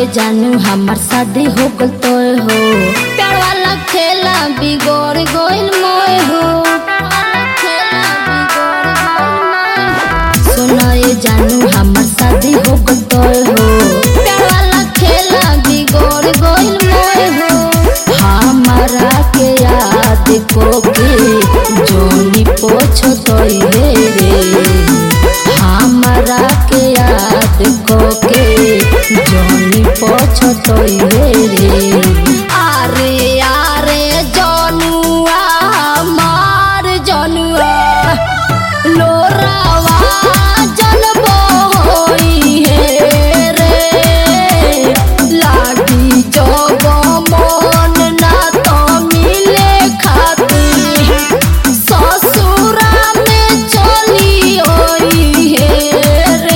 जानू हमार शादी हो गल तो हो प्यार वाला खेला बिगड़ गइल मोय हो। सुनो ये जानू हमार शादी हो गल तो हो प्यार वाला खेला बिगड़ गइल मोय हो। हमारा के याद को के जोनी पोछो तोइले रे हमारा के याद को के जोनी पोछो तोइले रे। आरे आरे जनुआ मार जनुआ लोरावा जनबो होई हे रे लागी जब मन ना तो मिले खातिर ससुरा में चली होई हे रे।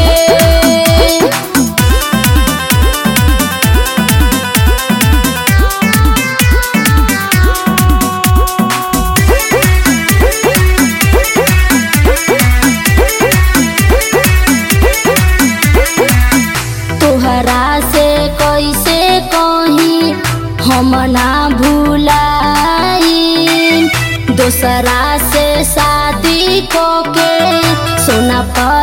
तोहरा से कैसे कहीं हम ना भूलाई दोसरा से शादी को के सोना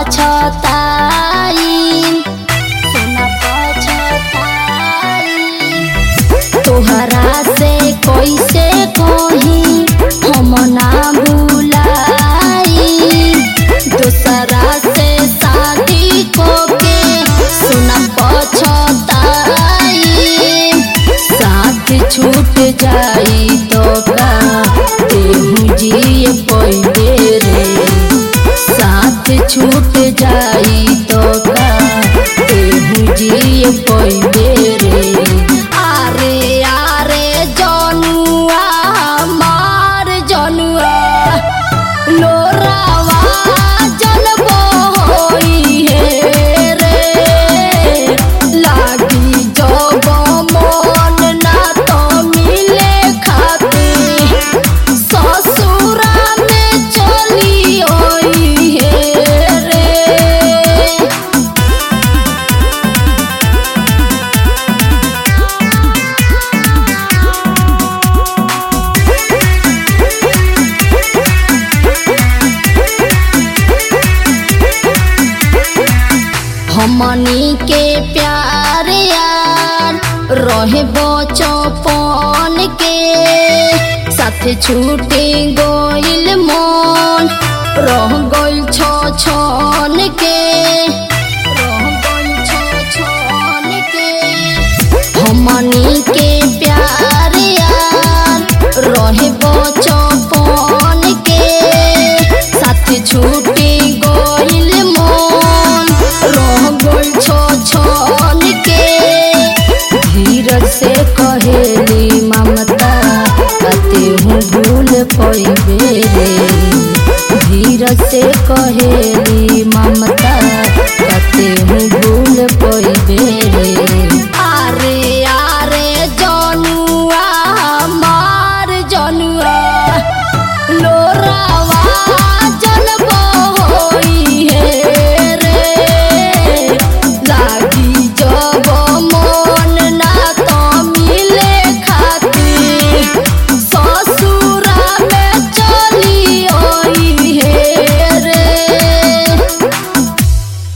पछताई सोना पछताई। तोहरा से कैसे कहीं हम ना भूलाई दोसरा से शादी को के सोना पछताई। साथ छूट जाई तो का तेहू जिए पहिले रे साथ छूट जाई तो का तेहू जिए पहिले रे। आरे आरे जनुआ मार जनुआ लोरावा जनबो होई हे रे लागी जब मन ना तो मिले खातिर ससुरा में चली होई हे रे। हमनी के प्यार यार रहे बचपन के साथ छूटे गइल मन रह गइल छन के रह गइल छन के। हमनी के प्यार यार रहे बचपन के साथ छूटे गइल मन रह गइल छन के। धीरज से कहेली ममता तेहू भूल पइबे रे धीरज से कहे